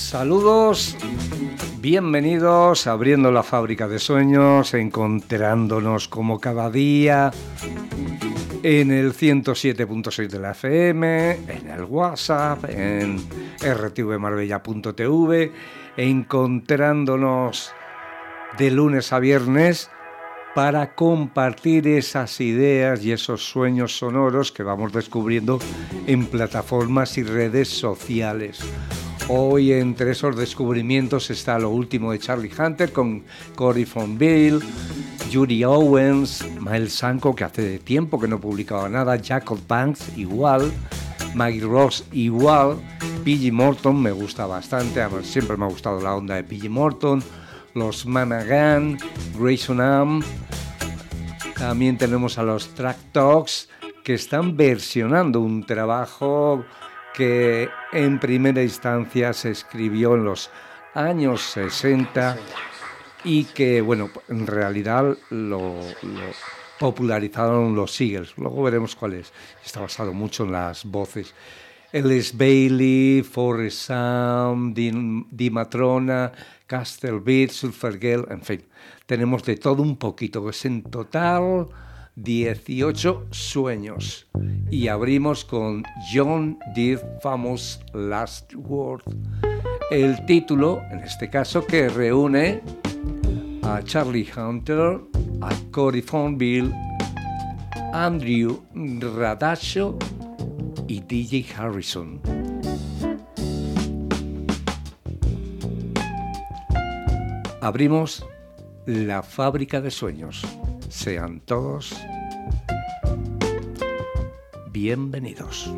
Saludos, bienvenidos a Abriendo la Fábrica de Sueños, encontrándonos como cada día en el 107.6 de la FM, en el WhatsApp, en rtvmarbella.tv, encontrándonos de lunes a viernes para compartir esas ideas y esos sueños sonoros que vamos descubriendo en plataformas y redes sociales. Hoy entre esos descubrimientos está lo último de Charlie Hunter con Cory Fonville, Judy Owens, Miles Sanko, que hace tiempo que no publicaba nada, Jacob Banks igual, Maggie Ross igual, P.G. Morton me gusta bastante, siempre me ha gustado la onda de P.G. Morton, los Managan, Grayson Am. También tenemos a los Track Talks que están versionando un trabajo que en primera instancia se escribió en los años 60 y que, bueno, en realidad lo popularizaron los Eagles. Luego veremos cuál es. Está basado mucho en las voces. Ellis Bailey, Forrest Sam, Dee Matrona, Castle Beat, Sulphur Girl, en fin. Tenemos de todo un poquito, que es en total 18 sueños. Y abrimos con John Deere Famous Last Word. El título, en este caso, que reúne a Charlie Hunter, a Cory Fonville, Andrew Radasho y DJ Harrison. Abrimos la fábrica de sueños. Sean todos bienvenidos.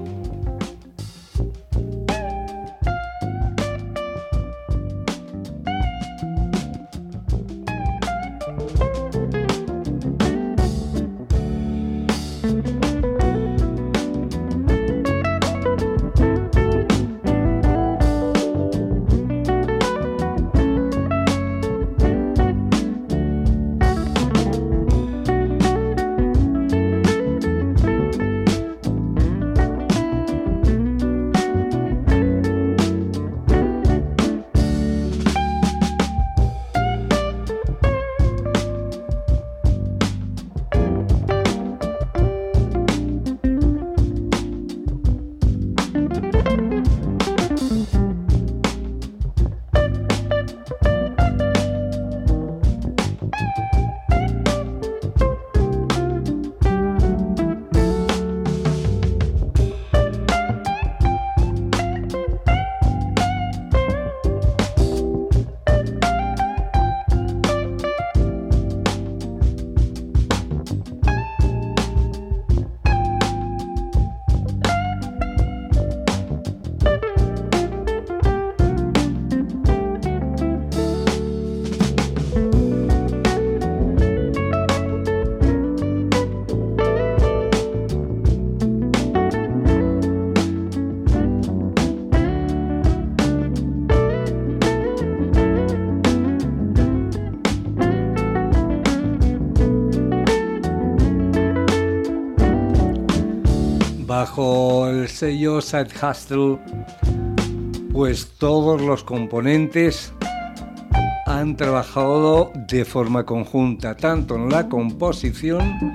Bajo el sello Side Hustle, pues todos los componentes han trabajado de forma conjunta, tanto en la composición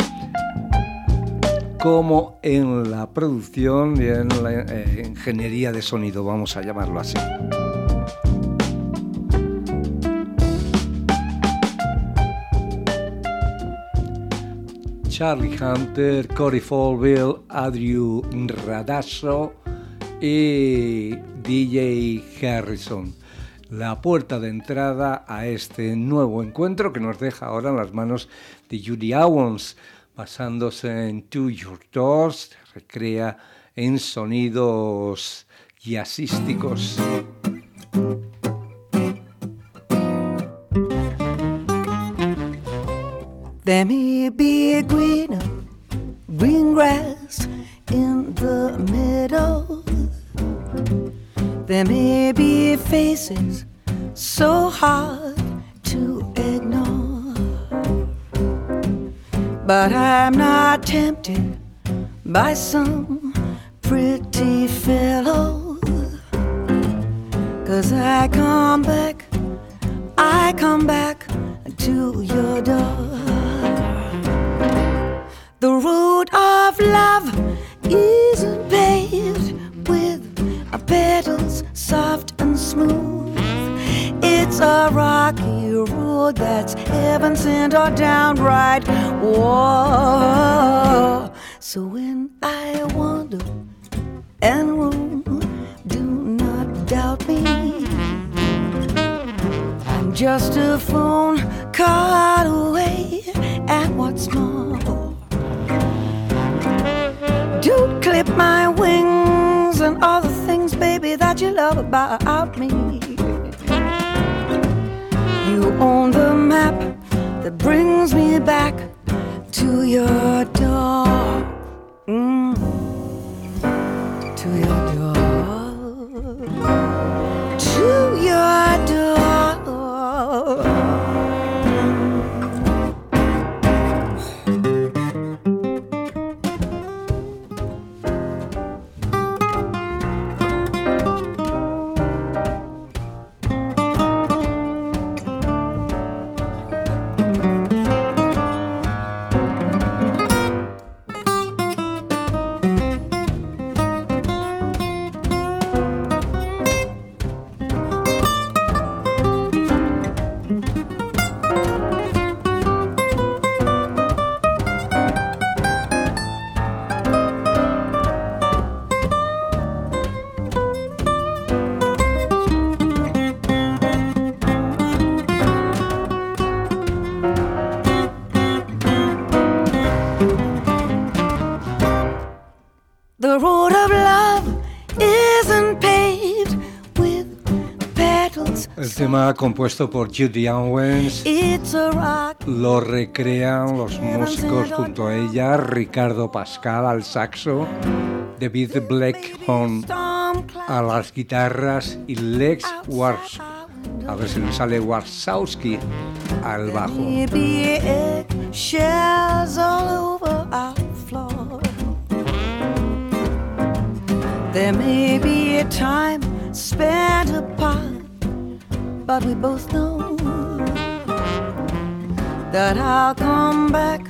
como en la producción y en la ingeniería de sonido, vamos a llamarlo así. Charlie Hunter, Cory Fonville, Andrew Radasho y DJ Harrison. La puerta de entrada a este nuevo encuentro que nos deja ahora en las manos de Judy Owens, basándose en To Your Doors, recrea en sonidos jazzísticos. There may be a green grass in the meadow. There may be faces so hard to ignore. But I'm not tempted by some pretty fellow 'cause I come back to your door. The road of love isn't paved with petals soft and smooth. It's a rocky road that's heaven sent or downright war. So when I wander and roam, do not doubt me. I'm just a phone call away, and what's more, don't clip my wings and all the things, baby, that you love about me. You own the map that brings me back to your door. To your door. To your door. The road of love isn't paved with petals. El tema compuesto por Judy Owens It's a rock. lo recrean los músicos junto a ella, Ricardo Pascal al saxo, David Blackhorn a las guitarras y Lex Wars, a ver si me sale Warsawski, al bajo. Maybe eggshells all over our floor. There may be a time spent apart, but we both know that I'll come back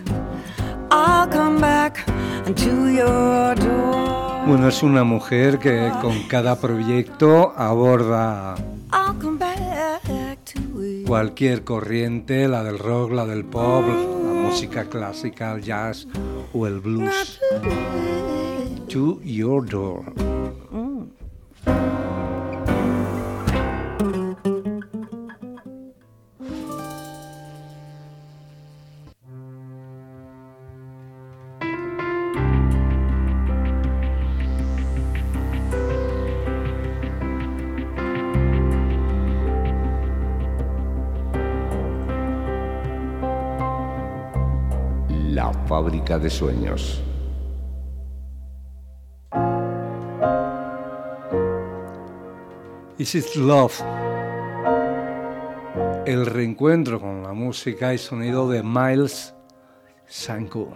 to your door. Bueno, es una mujer que con cada proyecto aborda I'll come back to it. cualquier corriente, la del rock, la del pop, la música clásica, el jazz o el blues. To your door. La fábrica de sueños. This is Love. El reencuentro con la música y sonido de Miles Sanko.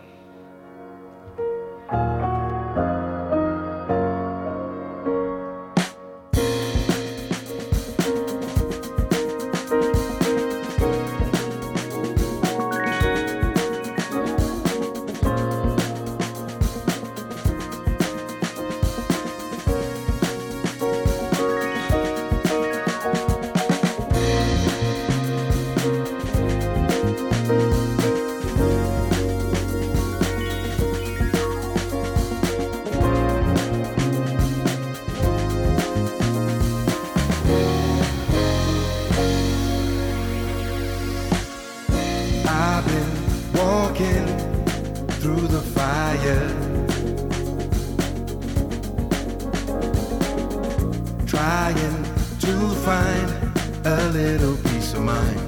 Trying to find a little peace of mind.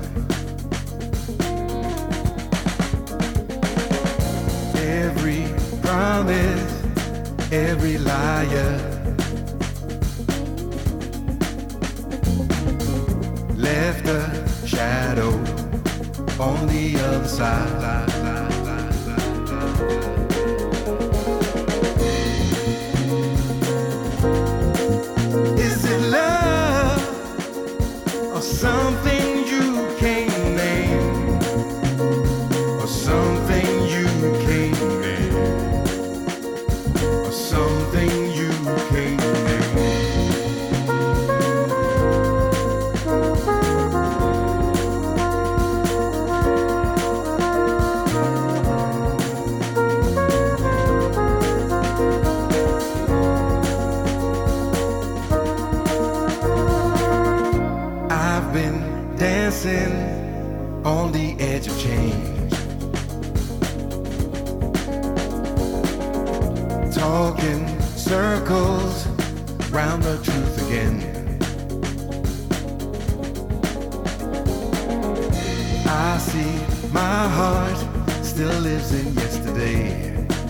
Every promise, every liar left a shadow on the other side. Is it love? talking circles round the truth again. I see my heart still lives in yesterday.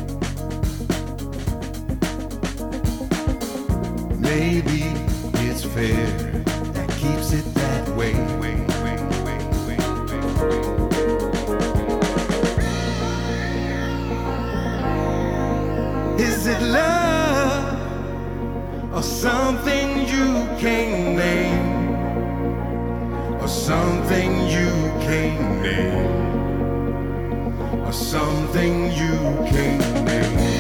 Maybe it's fair that keeps it that way. Is it love or something you can't name? Or something you can't name? Or something you can't name?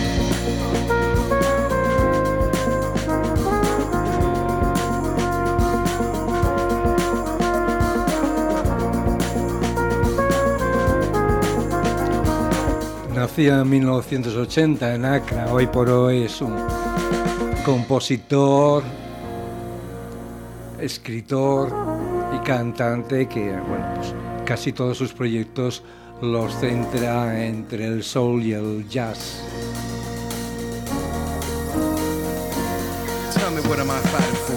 Nacía en 1980 en Accra, hoy por hoy es un compositor, escritor y cantante que, bueno, pues casi todos sus proyectos los centra entre el soul y el jazz. Tell me, what am I fighting for?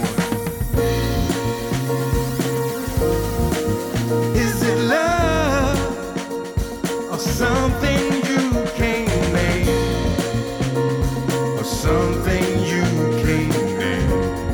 Is it love or something you can't name? Or something you can't name?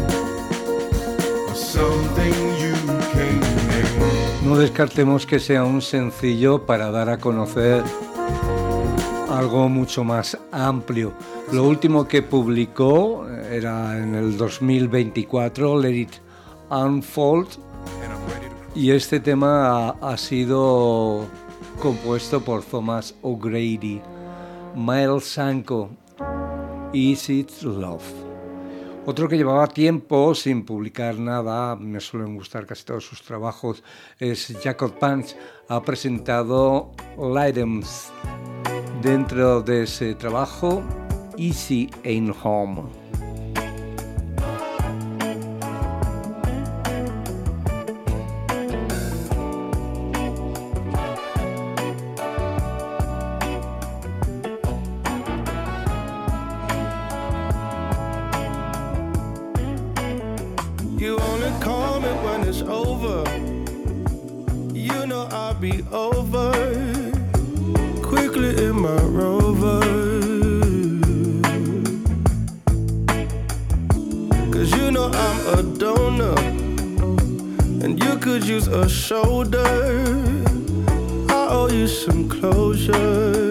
Or something you can't name? No descartemos que sea un sencillo para dar a conocer algo mucho más amplio. Lo último que publicó era en el 2024, Let It Unfold, y este tema ha sido compuesto por Thomas O'Grady. Miles Sanko, Is It Love. Otro que llevaba tiempo sin publicar nada, me suelen gustar casi todos sus trabajos, es Jacob Punch. Ha presentado Lightens dentro de ese trabajo, Easy Ain't Home. You only call me when it's over. You know I'll be over quickly in my Rover. 'Cause you know I'm a donor and you could use a shoulder. I owe you some closure.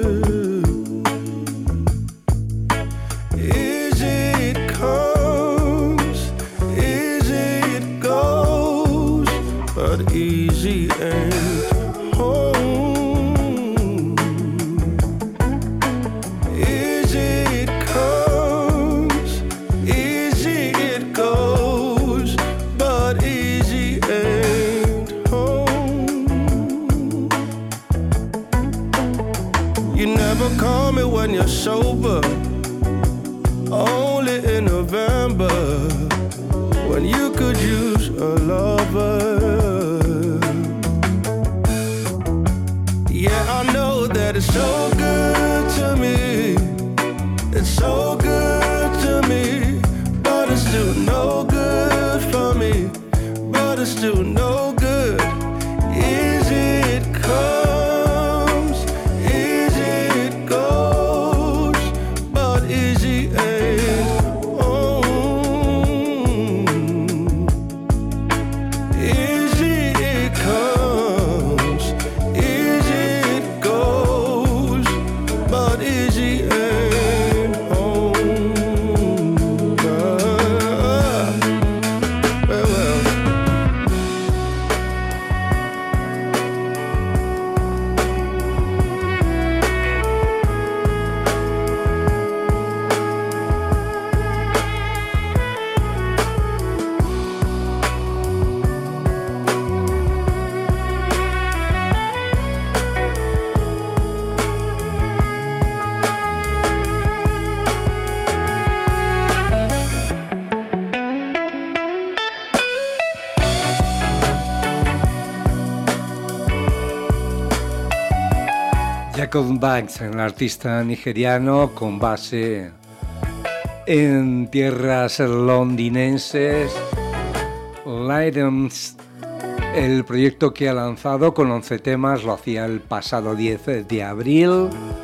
Easy it comes, easy it goes, but easy ain't home. Easy it comes, easy it goes, but easy ain't home. You never call me when you're sober, only in November, when you could use a lover. Yeah, I know that it's so good to me, it's so good to me, but it's still no good for me, but it's still no good. Easy it comes, easy it goes, but easy ain't home. Easy it comes, easy it goes, but easy ain't home. Well. Jacob Banks, un artista nigeriano con base En tierras londinenses, Lightens, el proyecto que ha lanzado con 11 temas, lo hacía el pasado 10 de abril.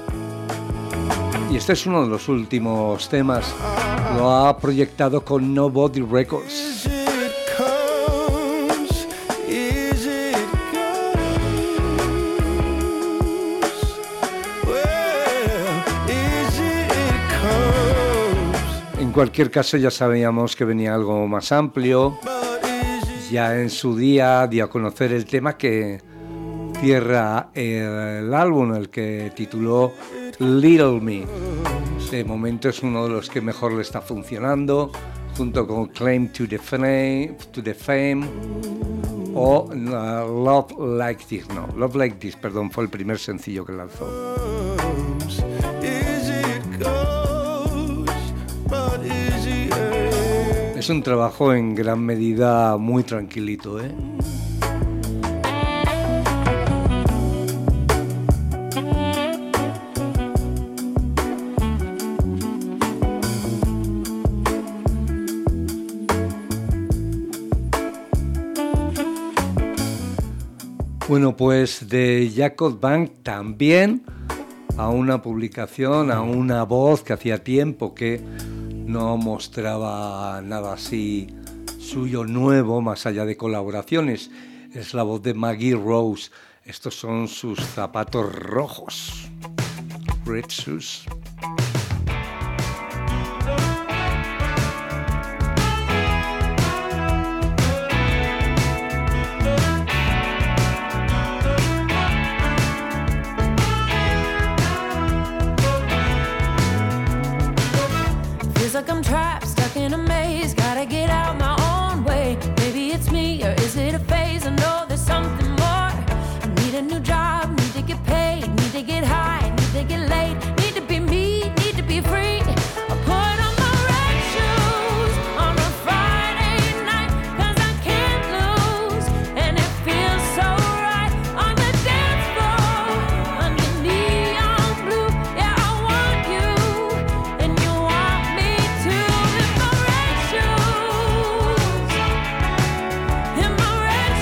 Y este es uno de los últimos temas. Lo ha proyectado con Nobody Records. En cualquier caso, ya sabíamos que venía algo más amplio. Ya en su día dio a conocer el tema que cierra el álbum, el que tituló Little Me. De momento es uno de los que mejor le está funcionando, junto con Claim to the Fame o Love Like This. No, Love Like This, perdón, fue el primer sencillo que lanzó. Es un trabajo en gran medida muy tranquilito, ¿eh? Bueno, pues de Jacob Bank también a una publicación, a una voz que hacía tiempo que no mostraba nada así suyo nuevo, más allá de colaboraciones. Es la voz de Maggie Rose. Estos son sus zapatos rojos. Red Shoes. Like I'm trapped, stuck in a maze. Gotta get out my own way. Maybe it's me, or is it a phase? I know there's something more. I need a new job, need to get paid, need to get high, need to get laid, need to be me, need to be free. I put on my red shoes on a Friday night, 'cause I can't lose, and it feels so right on the dance floor, under neon blue. Yeah, I want you, and you want me too. In my red shoes, in my red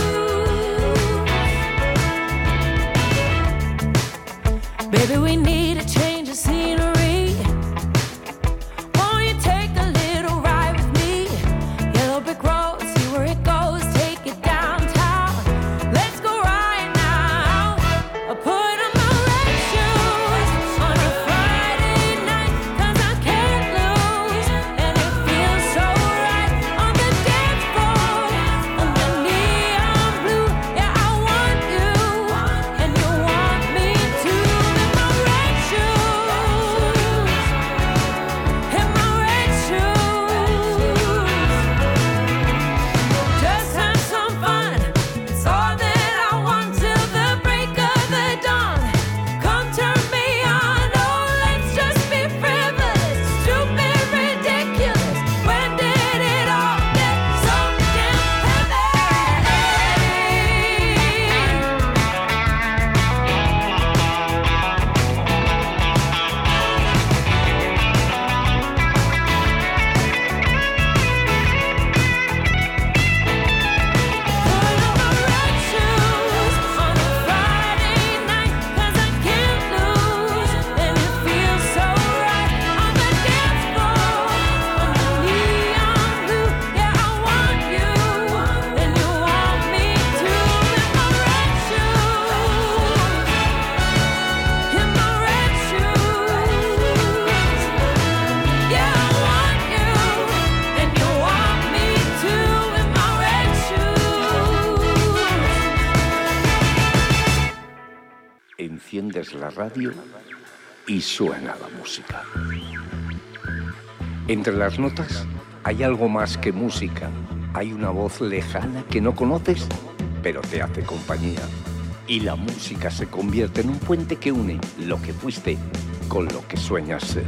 shoes. Baby, we need a change of scenery. Won't you take a little ride with me? Yellow brick road, see where it goes, take it downtown. Let's go right now. I put on my red shoes on a Friday night, 'cause I can't lose, and it feels so right on the dance floor, under neon blue. Yeah, I want you, and you want me too. In my red shoes, in my red shoes. Just have some fun, it's all that I want till the break of the dawn. Come turn me on, oh let's just be frivolous, stupid, ridiculous. When did it all get so damn heavy? Put on my red shoes on a Friday night, 'cause I can't lose, and it feels so right on the dance floor, under neon blue. Yeah, I want you, and you want me too. In my red shoes, in my red shoes. Yeah, I want you, and you want me too. In my red shoes. Enciendes la radio y suena la música. Entre las notas hay algo más que música. Hay una voz lejana que no conoces, pero te hace compañía. Y la música se convierte en un puente que une lo que fuiste con lo que sueñas ser.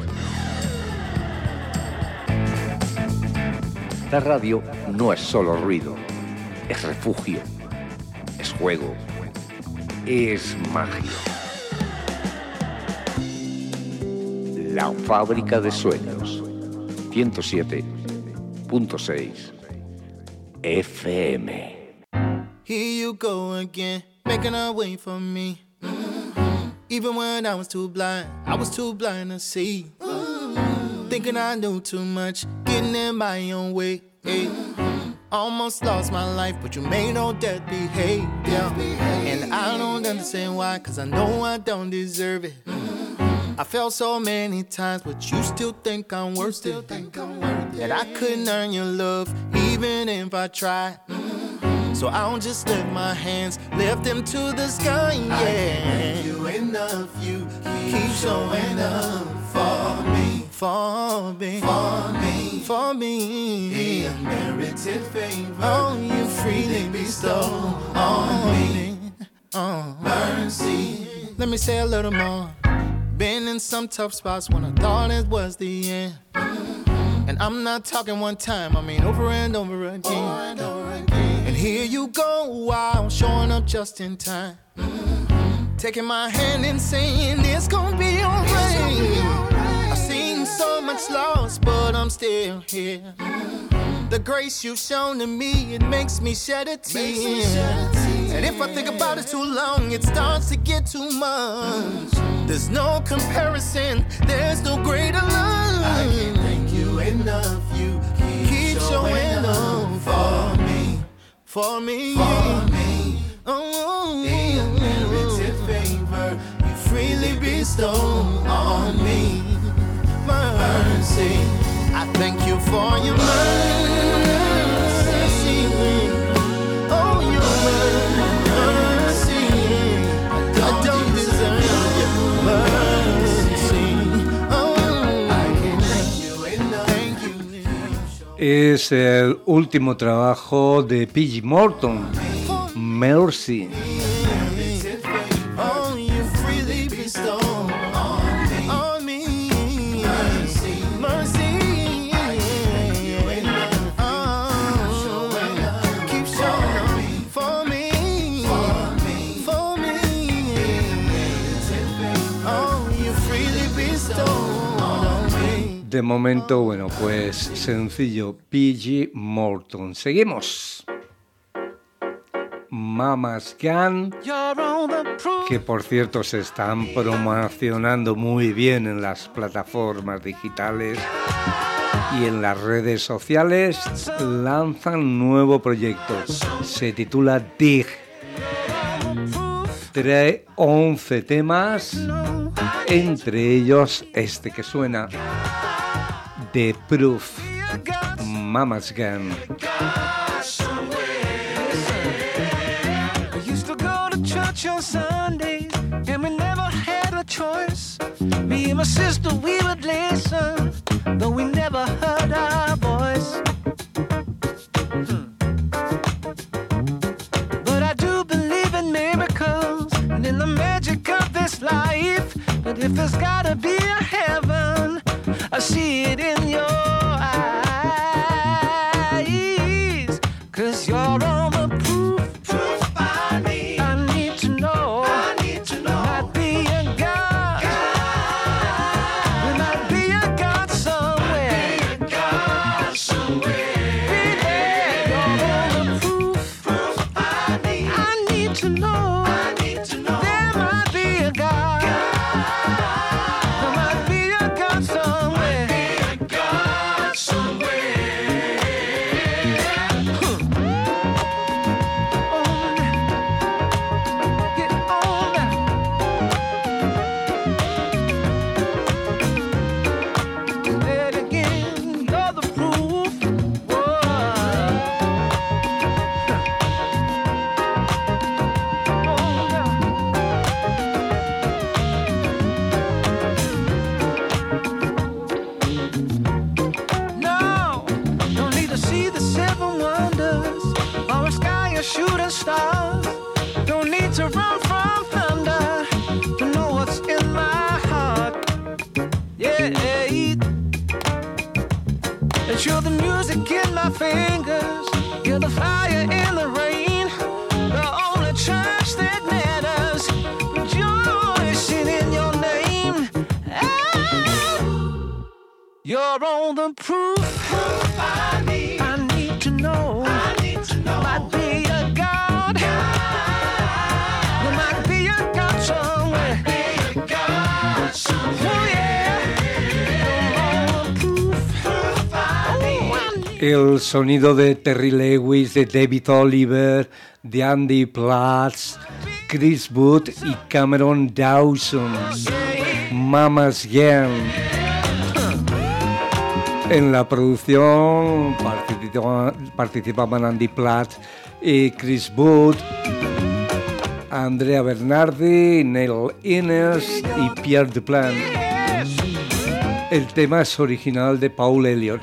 La radio no es solo ruido, es refugio, es juego, es magia. La fábrica de sueños, 107.6 FM. Here you go again, making a way for me. Even when I was too blind to see. Thinking I knew too much, getting in my own way. Almost lost my life, but you made no death behavior. And I don't understand why, cause I know I don't deserve it. I felt so many times, but you still think I'm worth it. That I couldn't earn your love, even if I tried. So I don't just lift my hands, lift them to the sky, yeah. I can't thank you enough, you keep showing up for me, for me, for me, for me. The unmerited favor, oh, you freely bestow on me. Mercy. Let me say a little more. Been in some tough spots when I thought it was the end. And I'm not talking one time, I mean over and over again. And here you go, wow, showing up just in time. Taking my hand and saying it's gonna be alright. I've seen so much loss, but I'm still here. The grace you've shown to me, it makes me shed a tear. And if I think about it too long, it starts to get too much. There's no comparison, there's no greater love. I can't thank you enough, you keep showing up for me, for me, for me. Oh, the unmerited favor you freely bestow on me. Mercy, I thank you for your mercy. Oh, your mercy, I don't deserve your mercy. Oh, I can't thank you enough. Thank you enough. Es el último trabajo de P.G. Morton, Mercy. Oh, you freely bestow on me. Mercy, mercy. Keep showing up for me, for me. Oh, you freely bestow on me. De momento, bueno, pues sencillo, P.G. Morton. Seguimos. Mama's Gun, que por cierto se están promocionando muy bien en las plataformas digitales y en las redes sociales, lanzan nuevo proyecto. Se titula Dig. Trae 11 temas, entre ellos este que suena, The Proof, Mama's Gun. Church on Sundays, and we never had a choice. Me and my sister, we would listen, though we never heard our voice. But I do believe in miracles and in the magic of this life. But if there's gotta be a heaven, I see it in your eyes. 'Cause you're all the proof I need. You're the music in my fingers, you're the fire in the rain, the only church that matters, rejoicing in your name. You're all the proof I need to know. Might be a God. There might be a God somewhere. Oh yeah. You're all the proof I need. El sonido de Terry Lewis, de David Oliver, de Andy Platts, Chris Wood y Cameron Dawson. Mama's Girl. En la producción participaban Andy Platts y Chris Wood, Andrea Bernardi, Neil Innes y Pierre Duplan. El tema es original de Paul Elliott.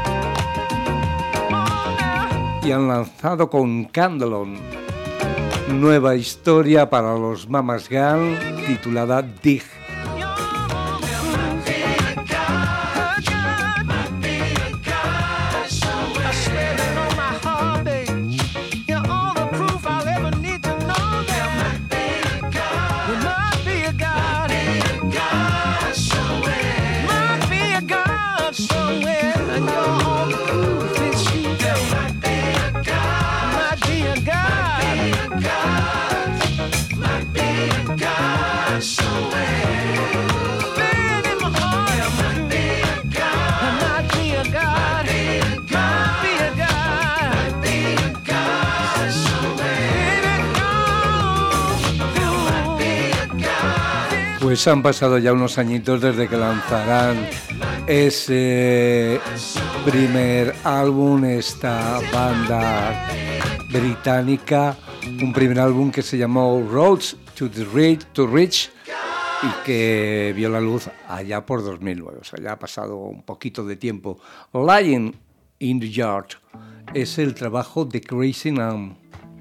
Y han lanzado con Candlon nueva historia para los Mama's Girl titulada Dig. Pues han pasado ya unos añitos desde que lanzarán ese primer álbum, esta banda británica, un primer álbum que se llamó Roads to Reach y que vio la luz allá por 2009, o sea, ya ha pasado un poquito de tiempo. Lying in the Yard es el trabajo de Crazy Numb.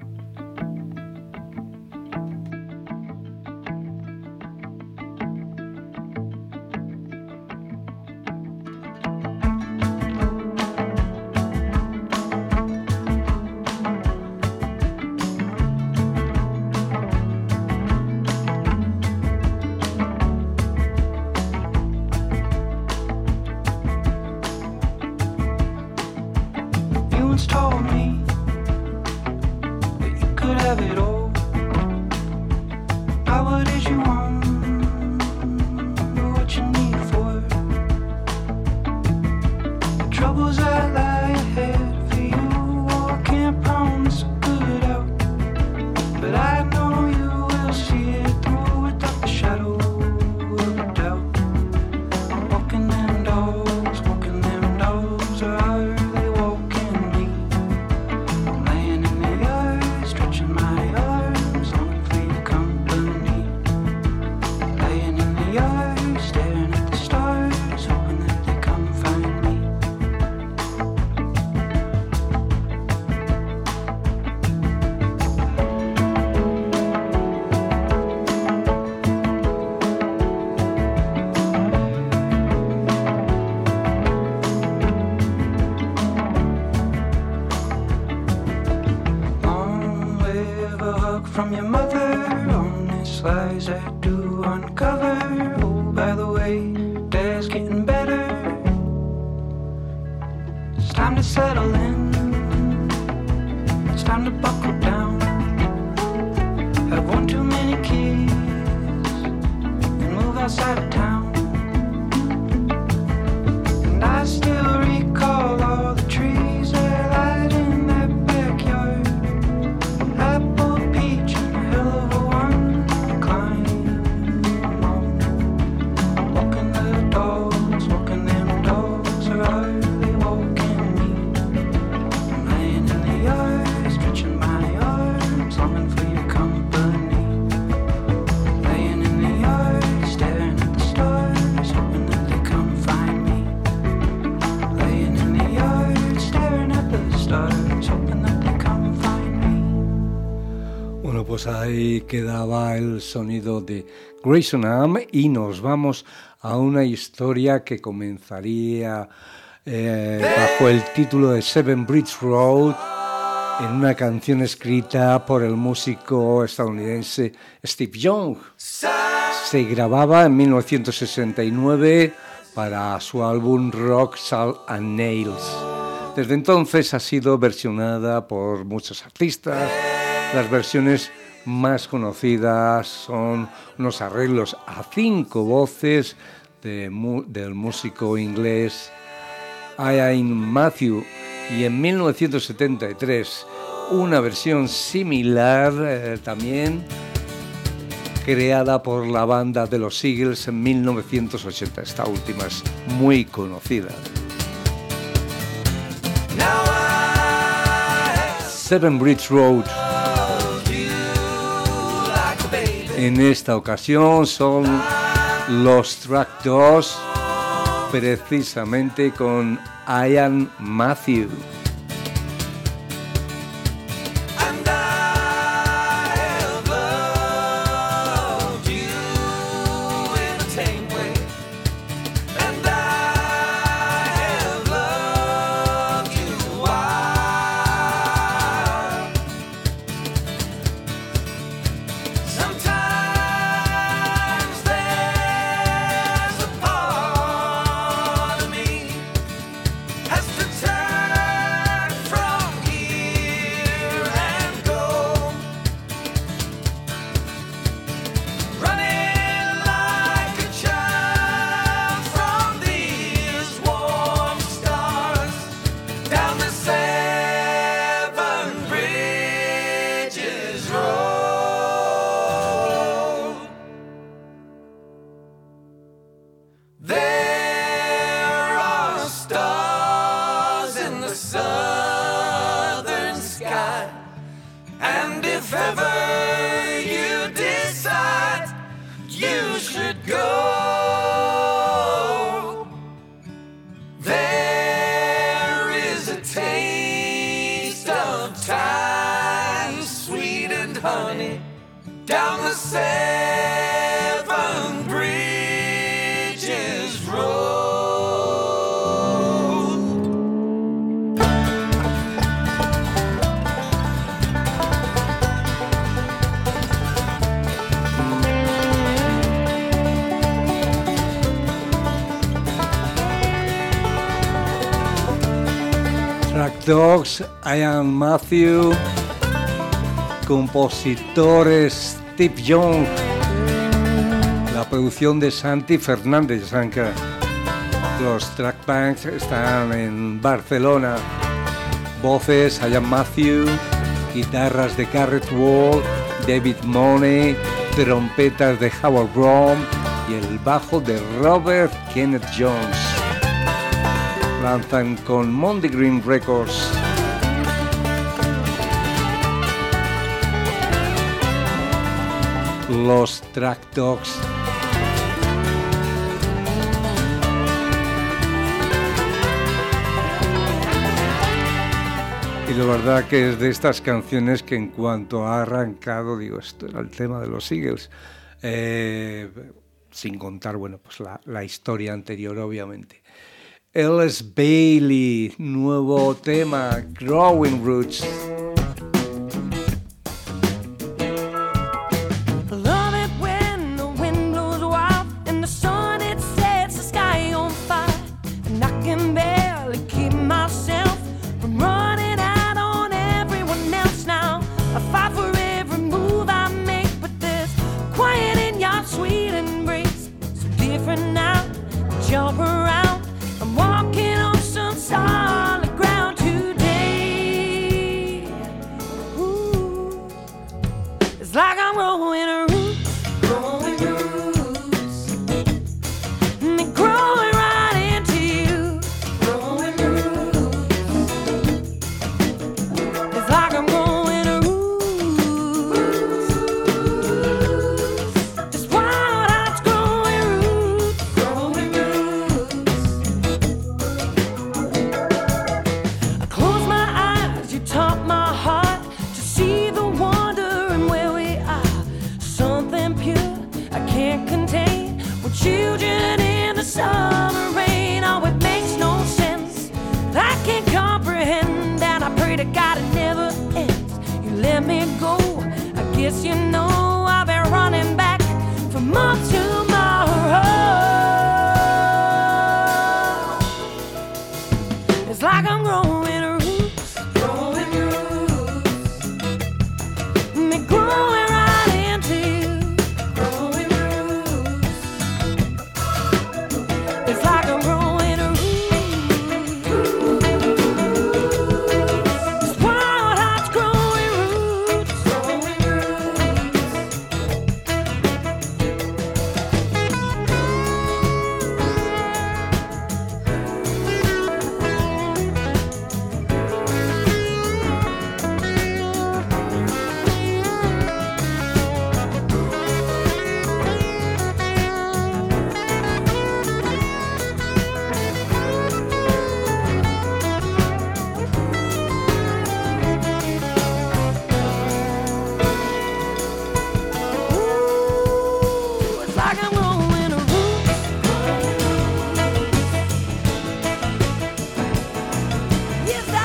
Pues ahí quedaba el sonido de Grayson Am y nos vamos a una historia que comenzaría bajo el título de Seven Bridge Road en una canción escrita por el músico estadounidense Steve Young. Se grababa en 1969 para su álbum Rock, Salt and Nails. Desde entonces ha sido versionada por muchos artistas. Las versiones más conocidas son unos arreglos a 5 voces del músico inglés Ian Matthews, y en 1973 una versión similar también creada por la banda de los Eagles en 1980. Esta última es muy conocida. Seven Bridge Road. En esta ocasión son los Track Dogs, precisamente con Ian Matthews. Dogs, Ian Matthews, compositores Steve Young, la producción de Santi Fernández. Saben que los Track Banks están en Barcelona. Voces, Ian Matthews, guitarras de Garrett Wall, David Money, trompetas de Howard Brown y el bajo de Robert Kenneth Jones. Lanzan con Monday Green Records. Los Track Dogs. Y la verdad que es de estas canciones que en cuanto ha arrancado, digo, esto era el tema de los Eagles, sin contar, bueno, pues la historia anterior, obviamente. Ellis Bailey, nuevo tema, Growing Roots. It's like I'm growing roots, me growing right into you, it's like I'm growing roots, it's wild hearts growing roots. It's like I'm growing roots. Yes, I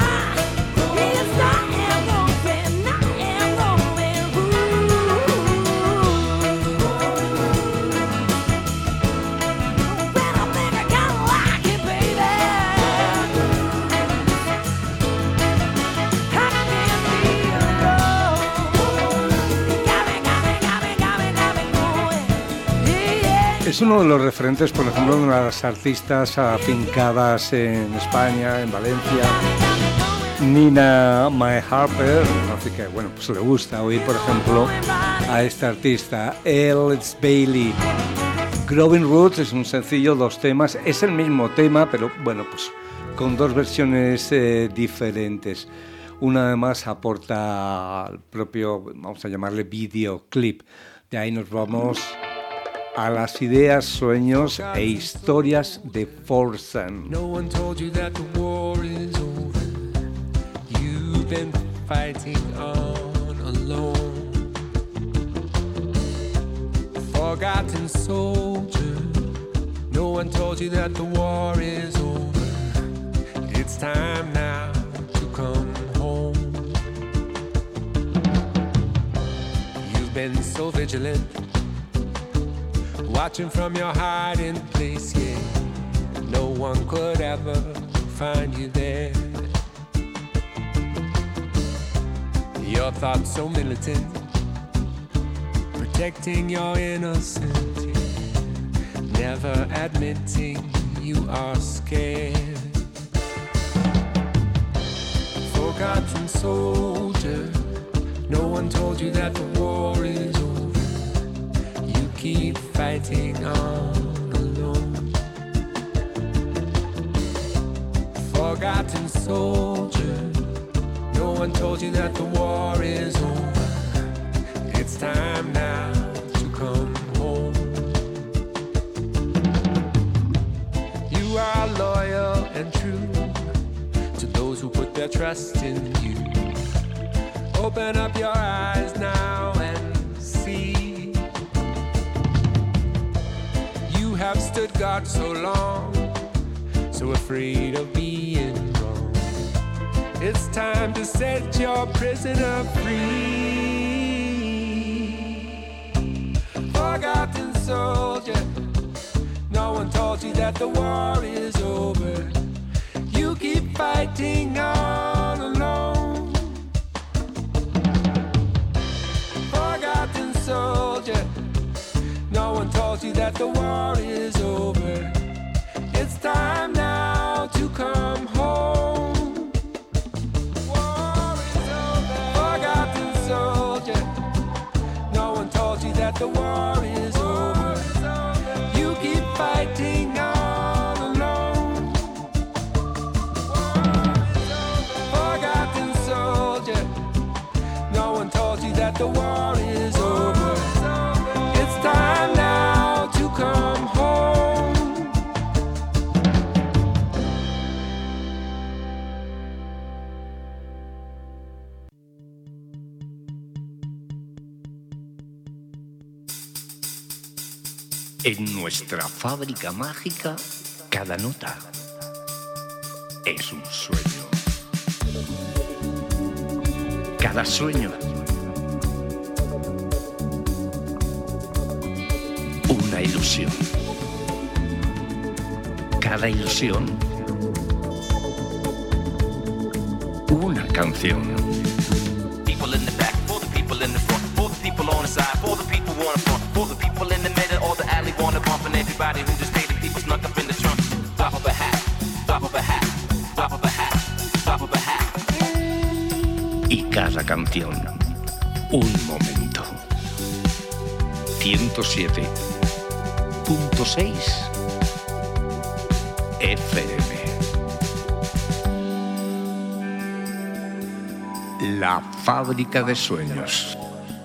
am growing roots. Well, I think I kinda like it, baby. I can feel it all. Got me going. Yeah. Es uno de los referentes, por ejemplo, de una de las artistas afincadas en España, en Valencia, Nina Mae Harper, así que bueno, pues le gusta oír, por ejemplo, a esta artista, Els Bailey. Growing Roots es un sencillo, 2 temas, es el mismo tema, pero bueno, pues con 2 versiones diferentes. Una además aporta al propio, vamos a llamarle videoclip. De ahí nos vamos a las ideas, sueños e historias de Forsan. No one told you that the war is over. You've been fighting on alone. Forgotten soldier. No one told you that the war is over. It's time now to come home. You've been so vigilant, watching from your hiding place, yeah. No one could ever find you there. Your thoughts so militant, protecting your innocence, yeah. Never admitting you are scared. Forgotten soldier, no one told you that the war is over. You keep fighting on alone. Forgotten soldier, no one told you that the war is over. It's time now to come home. You are loyal and true to those who put their trust in you. Open up your eyes now and see. You have stood guard so long, so afraid of being wrong. It's time to set your prisoner free. Forgotten soldier, no one told you that the war is over. You keep fighting on alone. Forgotten soldier, no one told you that the war is over. It's time now to come home. War is over. Forgotten soldier, no one told you that the war is over. You keep fighting on alone. Forgotten soldier, no one told you that the war is over. It's time now to come home. En nuestra fábrica mágica, cada nota es un sueño. Cada sueño, una ilusión. Cada ilusión, una canción. People in the back, for the people in the front, for the people on the side, for the people wanna front, for the people in the middle or the alley wanna bump, and everybody who just paid the people snuck up in the trunk. Drop of a hat, drop of a hat, drop of a hat, drop of a hat. Y cada canción, un momento. 107.6 FM. La fábrica de sueños.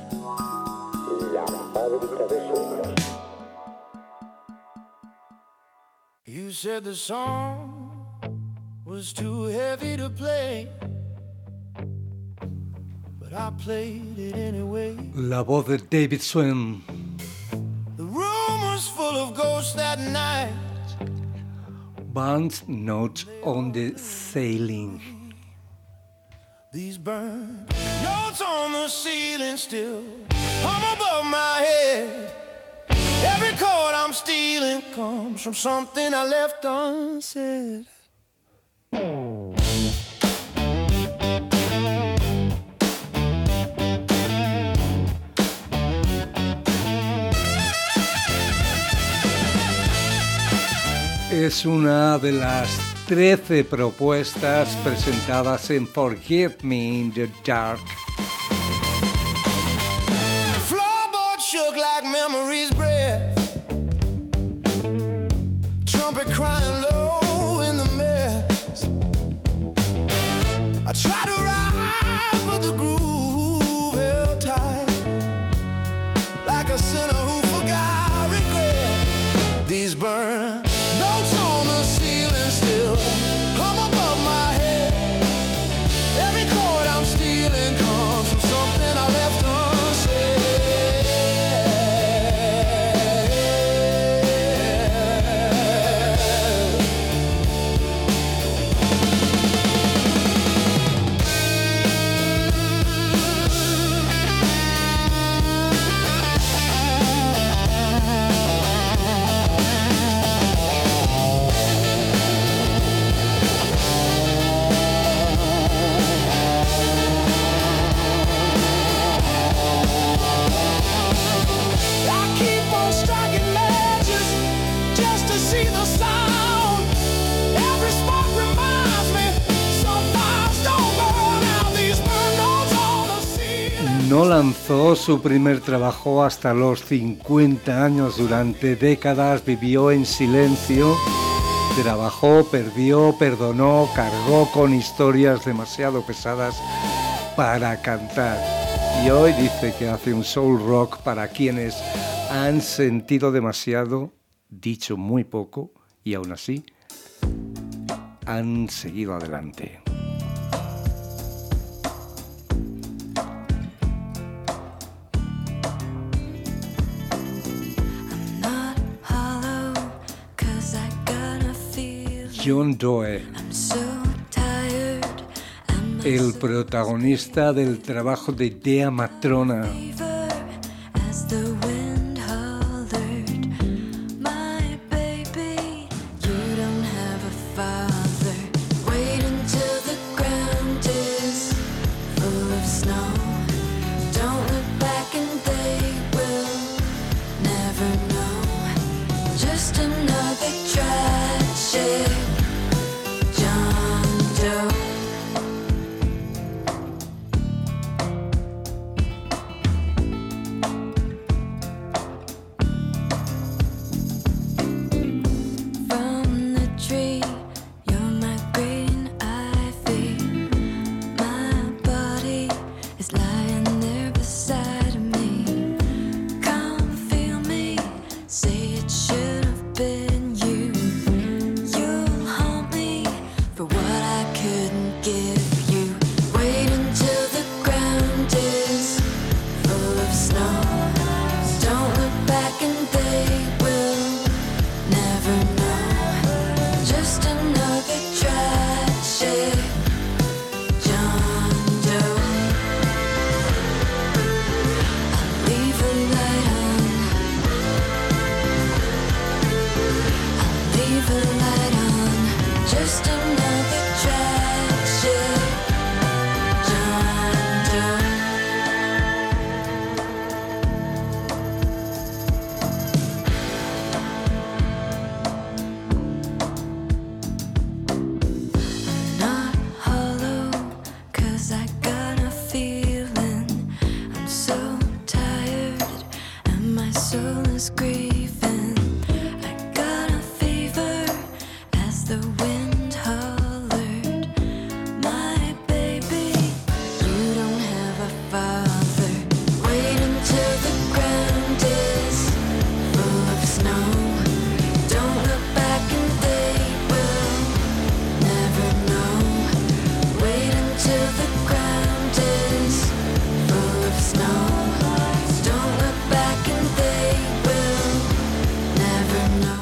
You said the song was too heavy to play, but I played it anyway. La voz de David Swain. The room was full of ghosts that night. Burnt notes on the ceiling. These burned notes on the ceiling still hum above my head. Every chord I'm stealing comes from something I left unsaid. Es una de las 13 propuestas presentadas en Forgive Me in the Dark. Floorboard shook like memory's breath. Trumpet crying low in the mess. I try to rise, but the groove held tight. Like a sinner who forgot regret. These burn notes on the ceiling still hum above my head. Every chord I'm stealing comes from something I left unsaid. No lanzó su primer trabajo hasta los 50 años. Durante décadas vivió en silencio. Trabajó, perdió, perdonó, cargó con historias demasiado pesadas para cantar. Y hoy dice que hace un soul rock para quienes han sentido demasiado, dicho muy poco, y aún así han seguido adelante. John Doe, el protagonista del trabajo de Dea Matrona.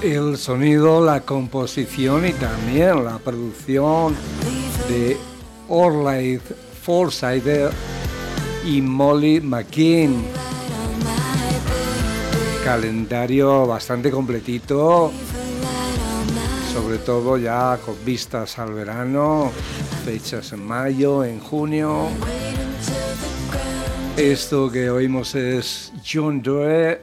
El sonido, la composición y también la producción de Orlaith Forsythe y Molly McKean. Calendario bastante completito, sobre todo ya con vistas al verano, fechas en mayo, en junio. Esto que oímos es John Doe,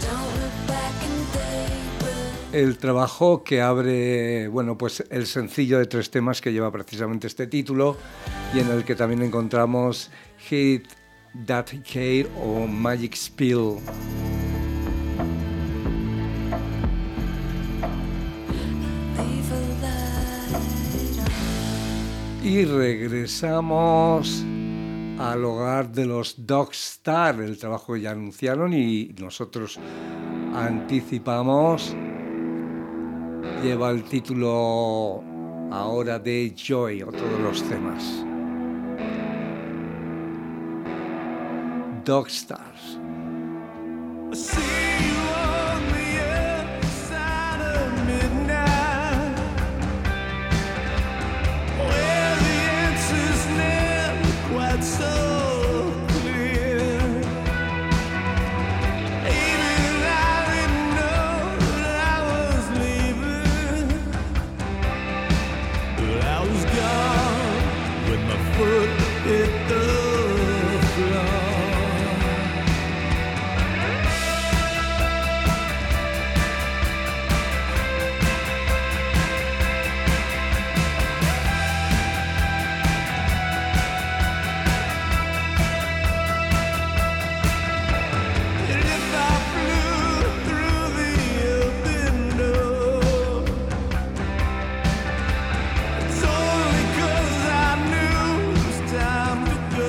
el trabajo que abre, bueno, pues el sencillo de 3 temas que lleva precisamente este título y en el que también encontramos Hit That Care o Magic Spell. Y regresamos al hogar de los Dogstar, el trabajo que ya anunciaron y nosotros anticipamos. Lleva el título ahora de Joy, otro de los temas. Dogstars. Time to go.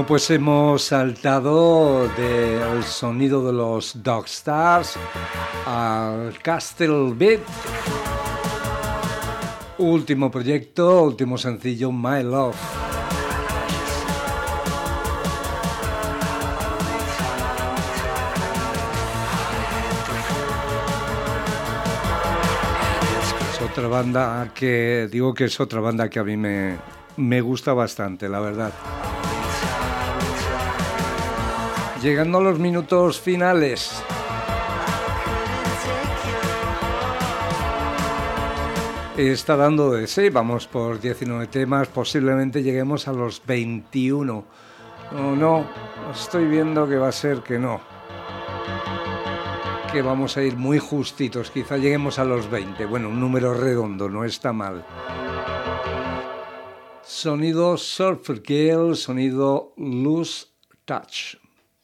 Bueno, pues hemos saltado del sonido de los Dog Stars al Castle Beat. Último proyecto, último sencillo, My Love. Es otra banda que a mí me gusta bastante, la verdad. Llegando a los minutos finales. Está dando de sí, vamos por 19 temas, posiblemente lleguemos a los 21. No, estoy viendo que va a ser que no. Que vamos a ir muy justitos, quizá lleguemos a los 20. Bueno, un número redondo, no está mal. Sonido Surfer Girl, sonido Loose Touch.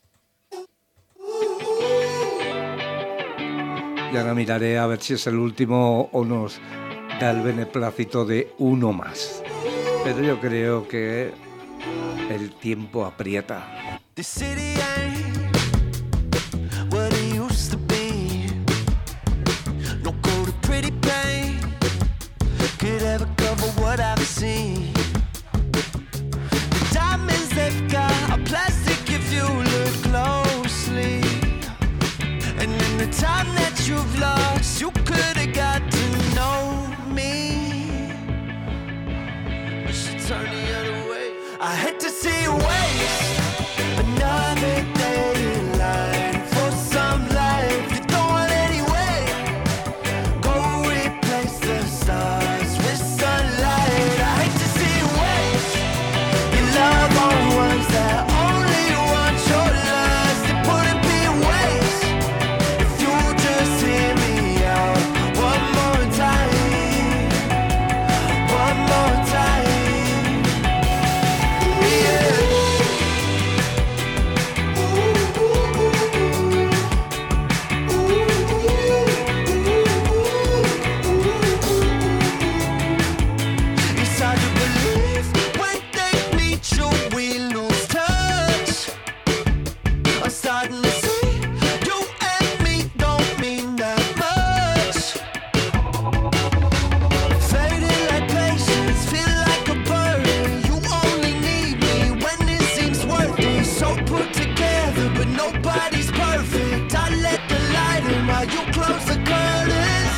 Y ahora miraré a ver si es el último o nos da el beneplácito de uno más. Pero yo creo que el tiempo aprieta. The city ain't what it used to be. No coat of pretty paint could ever cover what I've seen. The diamonds they've got are plastic if you look closely. And in the time that you've lost, you could have got to know me. But she turned the other way. I hate to see you waste another day in line for some life you don't want anyway. Go replace the stars with sunlight. I hate to see you waste your love on ones that only want your lust. It wouldn't be a waste if you just hear me out one more time. One more time. It's hard to believe when they meet you, we lose touch. I'm starting to see you and me don't mean that much. Fading like patience, feel like a burden. You only need me when it seems worth it. So put together, but nobody's perfect. I let the light in while you close the curtains.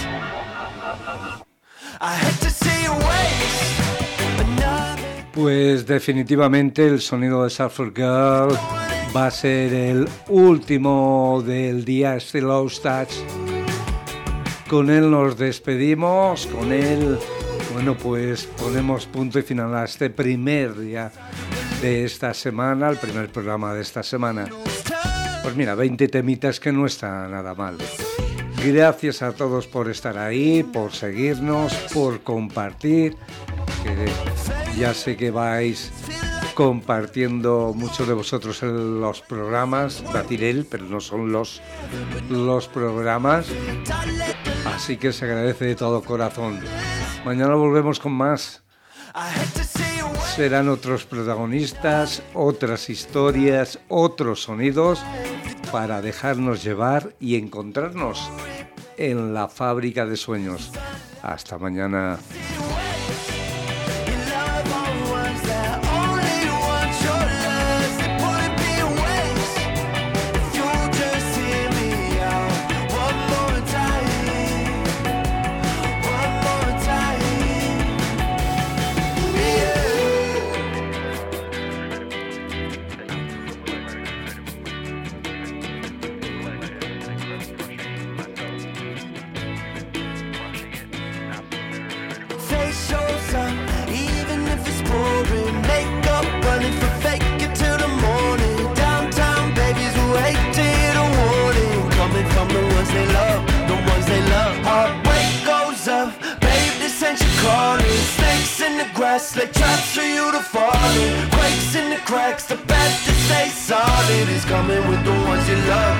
I hate to see you waste another. Pues definitivamente el sonido de Surfer Girl va a ser el último del día, este Lost Touch. Con él nos despedimos, con él, bueno, pues ponemos punto y final a este primer día de esta semana, el primer programa de esta semana. Pues mira, 20 temitas que no está nada mal. Gracias a todos por estar ahí, por seguirnos, por compartir. Que ya sé que vais compartiendo muchos de vosotros en los programas, Batirel, pero no son los programas. Así que se agradece de todo corazón. Mañana volvemos con más. Serán otros protagonistas, otras historias, otros sonidos para dejarnos llevar y encontrarnos en la fábrica de sueños. Hasta mañana. Like traps for you to fall in. Quakes in the cracks, the path to stay solid is coming with the ones you love.